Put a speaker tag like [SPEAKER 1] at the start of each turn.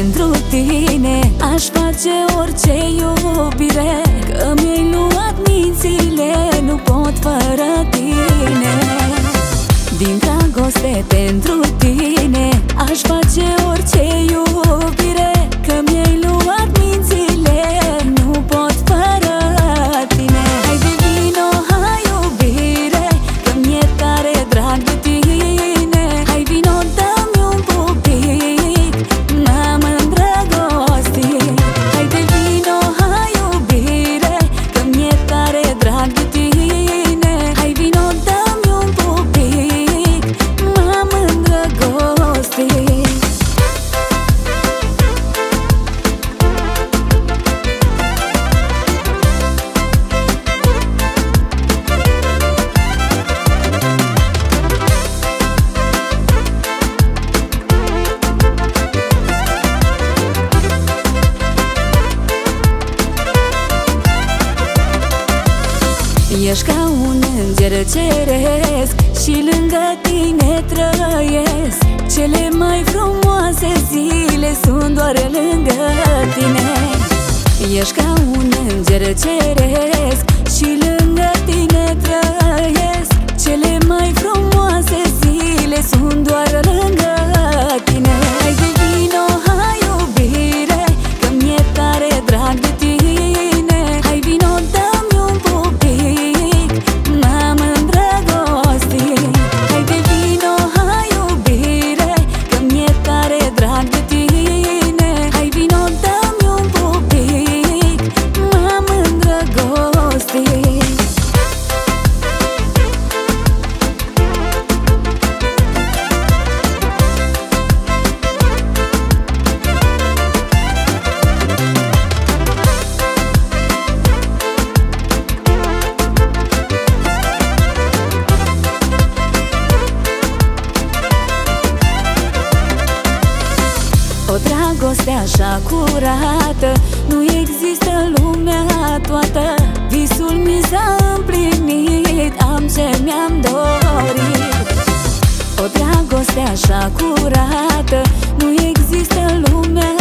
[SPEAKER 1] pentru tine. Aș face orice iubire, că mi-ai luat mințile, nu pot fără tine. Din dragoste pentru tine aș face orice iubire, că mi-ai luat mințile, nu pot fără tine. Hai de vino, hai iubire, că mi-e tare drag de tine. Hai vino, dă-mi un pupic, m-am îndrăgostit. Hai de vino, hai iubire, că mi-e tare drag de tine. Hai vino, dă-mi un pupic, m-am îndrăgostit. Ești ca un înger ceresc și lângă tine trăiesc. Cele mai frumoase zile sunt doar lângă tine. Ești ca un înger ceresc și lângă tine trăiesc. Cele mai frumoase zile sunt doar lângă tine. Hai de vino, hai iubire, că mi-e tare drag de tine. Hai vino, dă-mi un pupic, m-am îndrăgostit. Hai de vino, hai iubire, că mi-e tare drag de tine. Hai vino, dă-mi un pupic, m-am îndrăgostit. O dragoste așa curată nu există în lumea toată. Visul mi s-a împlinit, am ce mi-am dorit. O dragoste așa curată nu există în lumea